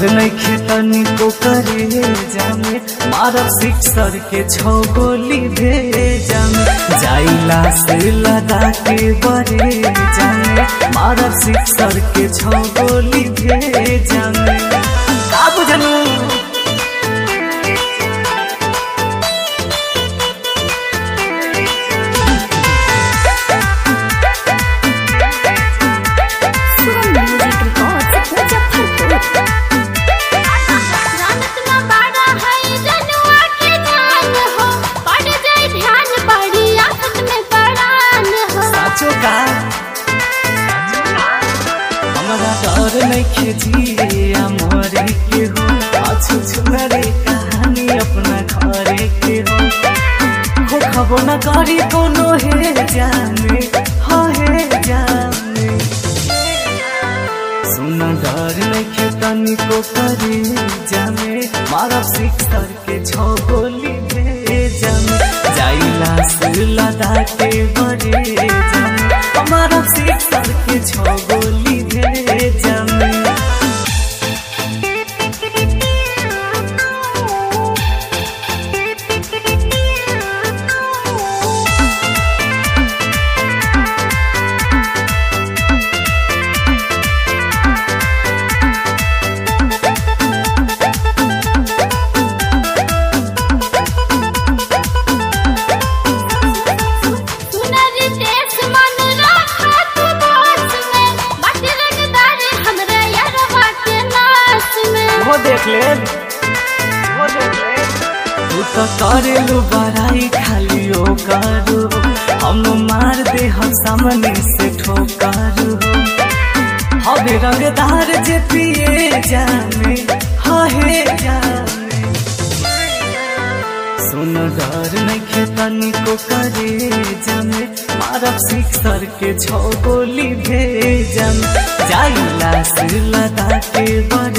डर नइखे तनिको करे जामे मारब सिक्सर के 6 गोली भेजा में जाइला से लगा के बरे जामे मारब सिक्सर के 6 गोली भेजा में का बुझलू डर नइखे जिया मरे के हो आछु छुरे कहानी अपना घरे के हो खबो न करी कोनो हे जाने हे जाने सुन डर नइखे तनिको करे जामे मारब सिक्सर के 6 गोली भेजा में जाइला से लगा के बरे जामे मारब सिक्सर के 6 गोली भेजा में देख ले तू तो करेलू बड़ाई खाली ओ करू हम मार दे हम सामने से ठोकरू हवे रंगदार जे पिए जाने हे जाने सुन डर नइखे तनिको करे जामे मारब सिक्सर के 6 गोली भेजा में जाइला से लगा के